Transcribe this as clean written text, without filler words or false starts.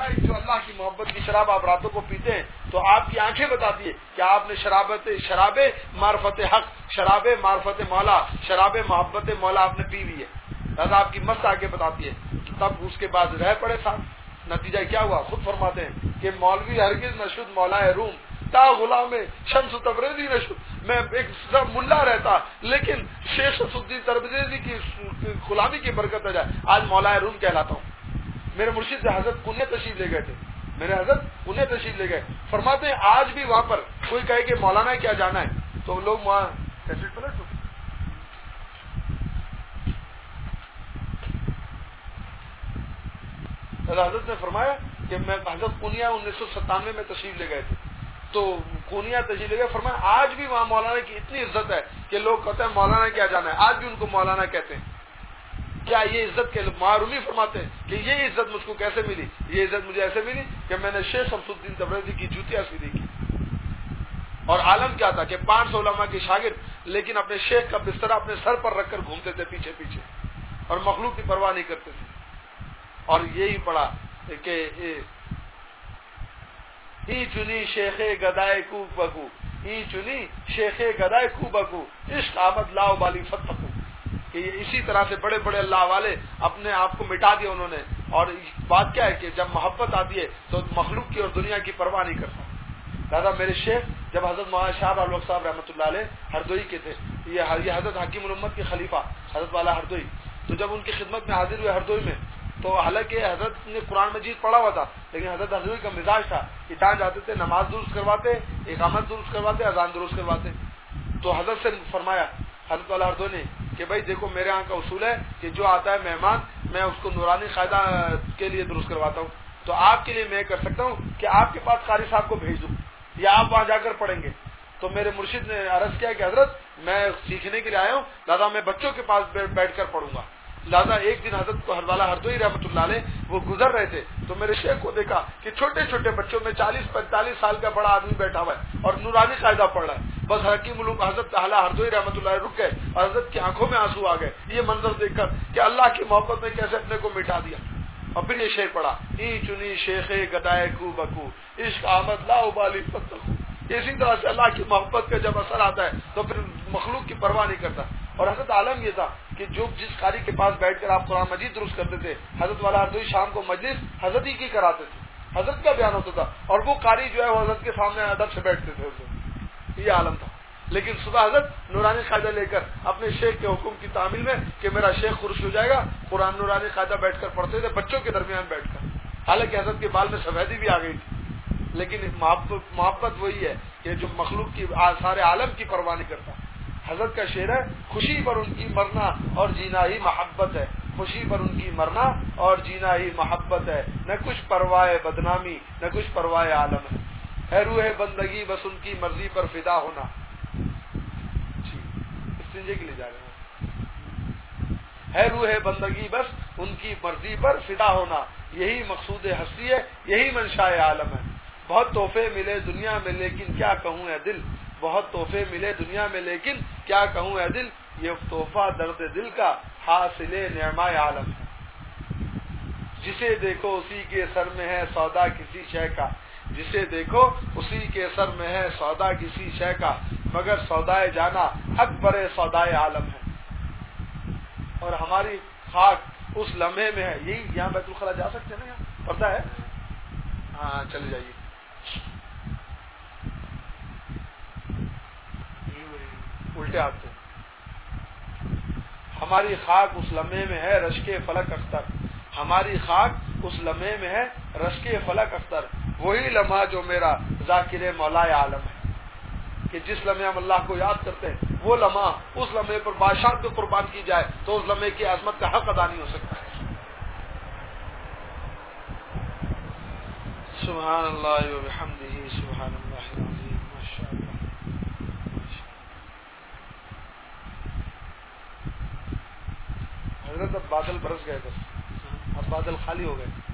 فرمایا جو اللہ کی محبت کی شراب آپ راتوں کو پیتے ہیں تو آپ کی آنکھیں بتاتی ہے کہ آپ نے شراب معرفت حق، شراب معرفت مولا، شراب محبت مولا آپ نے پی ہوئی ہے، لہٰذا آپ کی مست آگے بتاتی ہے. تب اس کے بعد رہ پڑے ساتھ، نتیجہ کیا ہوا خود فرماتے ہیں کہ مولوی ہرگز نشد مولا روم تا غلام شمس تبریزی نشد. میں ایک ملا رہتا لیکن شیخ شمس الدین تبریزی کی غلامی کی برکت ہو جائے آج مولا روم کہلاتا ہوں. میرے مرشد سے حضرت پونے تشریف لے گئے تھے، میرے حضرت پونے تشریف لے گئے، فرماتے ہیں آج بھی وہاں پر کوئی کہے کہ مولانا کیا جانا ہے تو لوگ وہاں کیسٹ پلٹ حضرت نے فرمایا کہ میں حضرت پونیا 1997 میں تشریف لے گئے تھے تو پونیا تشریف لے گئے، فرمایا آج بھی وہاں مولانا کی اتنی عزت ہے کہ لوگ کہتے ہیں مولانا کیا جانا ہے، آج بھی ان کو مولانا کہتے ہیں. کیا یہ عزت کے معرومی فرماتے ہیں کہ یہ عزت مجھ کو کیسے ملی؟ یہ عزت مجھے ایسے ملی کہ میں نے شیخ شمس الدین تبریزی کی جوتیاں سیدھی کی. اور عالم کیا تھا کہ 500 علماء کے شاگرد لیکن اپنے شیخ کا بستر اپنے سر پر رکھ کر گھومتے تھے پیچھے پیچھے اور مخلوق کی پرواہ نہیں کرتے تھے. اور یہی پڑھا کہ ای چنی شیخ گدائے کو بکو، ای چنی شیخ گدائے کو بکو، عشق آمد لاؤ بالی فتحو. کہ یہ اسی طرح سے بڑے بڑے اللہ والے اپنے آپ کو مٹا دیا انہوں نے. اور بات کیا ہے کہ جب محبت آتی ہے تو مخلوق کی اور دنیا کی پرواہ نہیں کرتا. دادا میرے شیخ جب حضرت مولانا شاہ الوقت صاحب رحمۃ اللہ علیہ ہردوئی کے تھے، یہ حضرت حکیم الامت کے خلیفہ حضرت والا ہردوئی، تو جب ان کی خدمت میں حاضر ہوئے ہردوئی میں تو حالانکہ حضرت نے قرآن مجید پڑھا ہوا تھا لیکن حضرت ہردوئی کا مزاج تھا کہ ٹان جاتے تھے نماز درست کرواتے، اقامت درست کرواتے، اذان درست کرواتے. تو حضرت سے فرمایا حضرت والا ہردوئی نے کہ بھائی دیکھو میرے یہاں کا اصول ہے کہ جو آتا ہے مہمان میں اس کو نورانی قاعدہ کے لیے درست کرواتا ہوں، تو آپ کے لیے میں کر سکتا ہوں کہ آپ کے پاس قاری صاحب کو بھیج دوں یا آپ وہاں جا کر پڑھیں گے. تو میرے مرشد نے عرض کیا کہ حضرت میں سیکھنے کے لیے آیا ہوں، لہٰذا میں بچوں کے پاس بیٹھ کر پڑھوں گا. لہٰذا ایک دن حضرت کو والا ہردوئی رحمۃ اللہ علیہ وہ گزر رہے تھے تو میرے شیخ کو دیکھا کہ چھوٹے چھوٹے بچوں میں 40-45 سال کا بڑا آدمی بیٹھا ہوا ہے اور نورانی قاعدہ پڑھ رہا ہے. بس حکیم الامت حضرت اعلیٰ ہردوئی رحمۃ اللہ علیہ رک گئے اور حضرت کی آنکھوں میں آنسو آ گئے یہ منظر دیکھ کر کہ اللہ کی محبت نے کیسے اپنے کو مٹا دیا. اور پھر یہ شعر پڑھا ای چنی شیخ گدائے کو بکو، عشق آمد لا ابالی فتحو. اسی طرح سے اللہ کی محبت کا جب اثر آتا ہے تو پھر مخلوق کی پرواہ نہیں کرتا. اور حضرت عالم یہ تھا کہ جو جس قاری کے پاس بیٹھ کر آپ قرآن مجید درست کرتے تھے حضرت والا ہردوئی شام کو مجلس حضرت ہی کی کراتے تھے، حضرت کا بیان ہوتا تھا اور وہ قاری جو ہے وہ حضرت کے سامنے ادب سے بیٹھتے تھے. یہ عالم تھا. لیکن صبح حضرت نورانی قاعدہ لے کر اپنے شیخ کے حکم کی تعمیل میں کہ میرا شیخ خرش ہو جائے گا قرآن نورانی قاعدہ بیٹھ کر پڑھتے تھے بچوں کے درمیان بیٹھ کر. حالانکہ حضرت کے بال میں سفیدی بھی آ گئی تھی لیکن محبت وہی ہے کہ جو مخلوق کی سارے عالم کی پرواہ نہیں کرتا. حضرت کا شعر ہے خوشی پر ان کی مرنا اور جینا ہی محبت ہے، خوشی پر ان کی مرنا اور جینا ہی محبت ہے، نہ کچھ پرواہ بدنامی نہ کچھ پرواہ عالم ہے روح بندگی بس ان کی مرضی پر فدا ہونا. کے لیے جا رہے ہیں ہے روح بندگی بس ان کی مرضی پر فدا ہونا، یہی مقصود ہستی ہے یہی منشاء عالم ہے. بہت تحفے ملے دنیا میں لیکن کیا کہوں اے دل، بہت تحفے ملے دنیا میں لیکن کیا کہوں اے دل، یہ تحفہ درد دل کا حاصل نعمہ عالم ہے. جسے دیکھو اسی کے سر میں ہے سودا کسی شے کا، جسے دیکھو اسی کے سر میں ہے سودا کسی شے کا، مگر سودائے جانا اکبر سودائے عالم ہے. اور ہماری خاک اس لمحے میں ہے. یہی یہاں بیت الخلا جا سکتے ہیں نا، یہاں پتہ ہے؟ ہاں چلے جائیے. الٹے ہاتھ سے. ہماری خاک اس لمحے میں ہے رشک فلک اختر، ہماری خاک اس لمحے میں ہے رشک فلک اختر، وہی لمحہ جو میرا ذاکر مولا عالم ہے. کہ جس لمحے ہم اللہ کو یاد کرتے ہیں وہ لمحہ اس لمحے پر بادشاہ کو قربان کی جائے تو اس لمحے کی عظمت کا حق ادا نہیں ہو سکتا ہے. سبحان اللہ و بحمدہ سبحان اللہ العظیم. ماشاءاللہ. حضرت اب بادل برس گئے، بس اب بادل خالی ہو گئے.